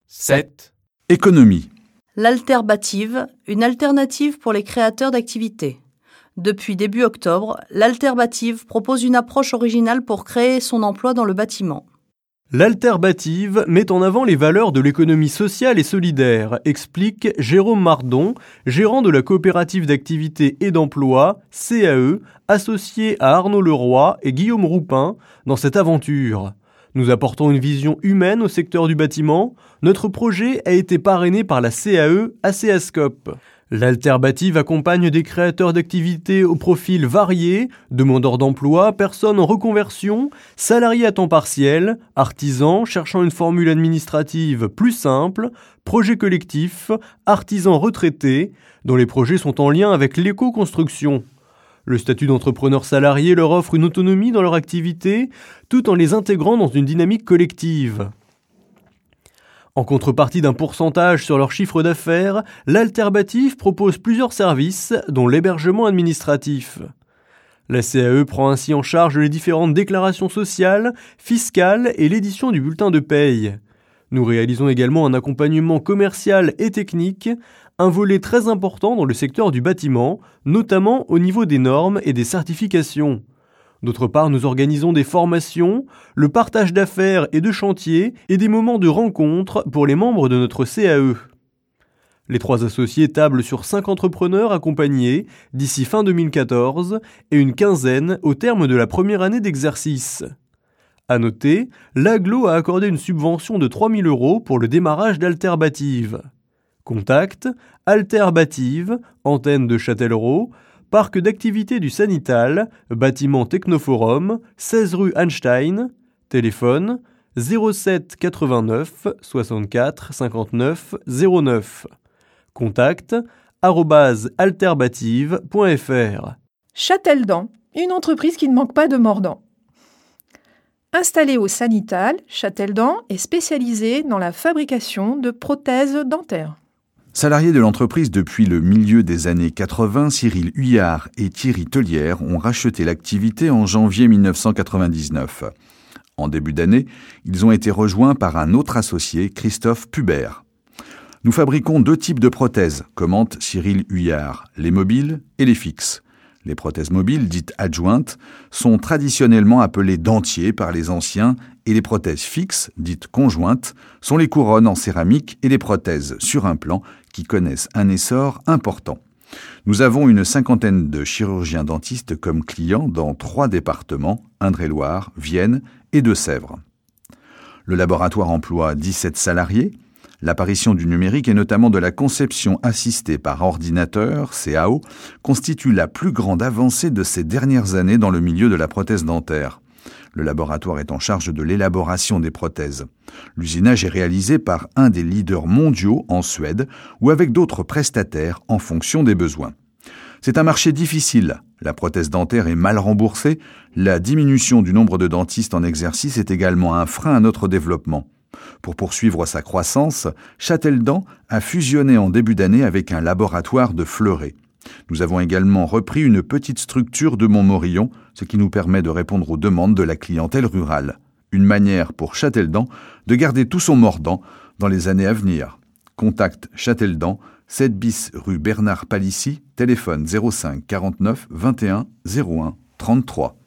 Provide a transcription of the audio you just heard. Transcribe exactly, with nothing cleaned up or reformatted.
sept. Économie. L'alterbative, une alternative pour les créateurs d'activités. Depuis début octobre, l'alterbative propose une approche originale pour créer son emploi dans le bâtiment. L'alterbative met en avant les valeurs de l'économie sociale et solidaire, explique Jérôme Mardon, gérant de la coopérative d'activité et d'emploi, C A E, associé à Arnaud Leroy et Guillaume Roupin dans cette aventure. Nous apportons une vision humaine au secteur du bâtiment. Notre projet a été parrainé par la C A E Acéascope. L'alterbative accompagne des créateurs d'activités au profil varié, demandeurs d'emploi, personnes en reconversion, salariés à temps partiel, artisans cherchant une formule administrative plus simple, projets collectifs, artisans retraités, dont les projets sont en lien avec l'éco-construction. Le statut d'entrepreneur salarié leur offre une autonomie dans leur activité, tout en les intégrant dans une dynamique collective. En contrepartie d'un pourcentage sur leur chiffre d'affaires, l'alterbative propose plusieurs services, dont l'hébergement administratif. La C A E prend ainsi en charge les différentes déclarations sociales, fiscales et l'édition du bulletin de paye. Nous réalisons également un accompagnement commercial et technique, un volet très important dans le secteur du bâtiment, notamment au niveau des normes et des certifications. D'autre part, nous organisons des formations, le partage d'affaires et de chantiers et des moments de rencontre pour les membres de notre C A E. Les trois associés tablent sur cinq entrepreneurs accompagnés d'ici fin deux mille quatorze et une quinzaine au terme de la première année d'exercice. À noter, l'Aglo a accordé une subvention de trois mille euros pour le démarrage d'Alterbative. Contact, Alterbative, antenne de Châtellerault, Parc d'activités du Sanital, bâtiment Technoforum, seize rue Einstein, téléphone zéro sept quatre-vingt-neuf soixante-quatre cinquante-neuf zéro neuf. Contact arobase alterbative point f r. Châteldan, une entreprise qui ne manque pas de mordants. Installée au Sanital, Châteldan est spécialisée dans la fabrication de prothèses dentaires. Salariés de l'entreprise depuis le milieu des années quatre-vingts, Cyril Huyard et Thierry Tellière ont racheté l'activité en janvier mille neuf cent quatre-vingt-dix-neuf. En début d'année, ils ont été rejoints par un autre associé, Christophe Pubert. Nous fabriquons deux types de prothèses, commente Cyril Huyard, les mobiles et les fixes. Les prothèses mobiles, dites adjointes, sont traditionnellement appelées dentiers par les anciens et les prothèses fixes, dites conjointes, sont les couronnes en céramique et les prothèses sur implant qui connaissent un essor important. Nous avons une cinquantaine de chirurgiens dentistes comme clients dans trois départements, Indre-et-Loire, Vienne et Deux-Sèvres. Le laboratoire emploie dix-sept salariés. L'apparition du numérique et notamment de la conception assistée par ordinateur, C A O, constitue la plus grande avancée de ces dernières années dans le milieu de la prothèse dentaire. Le laboratoire est en charge de l'élaboration des prothèses. L'usinage est réalisé par un des leaders mondiaux en Suède ou avec d'autres prestataires en fonction des besoins. C'est un marché difficile. La prothèse dentaire est mal remboursée. La diminution du nombre de dentistes en exercice est également un frein à notre développement. Pour poursuivre sa croissance, Châteldan a fusionné en début d'année avec un laboratoire de Fleuret. Nous avons également repris une petite structure de Montmorillon, ce qui nous permet de répondre aux demandes de la clientèle rurale. Une manière pour Châteldan de garder tout son mordant dans les années à venir. Contact Châteldan, sept bis rue Bernard Palissy, téléphone zéro cinq quarante-neuf vingt et un zéro un trente-trois.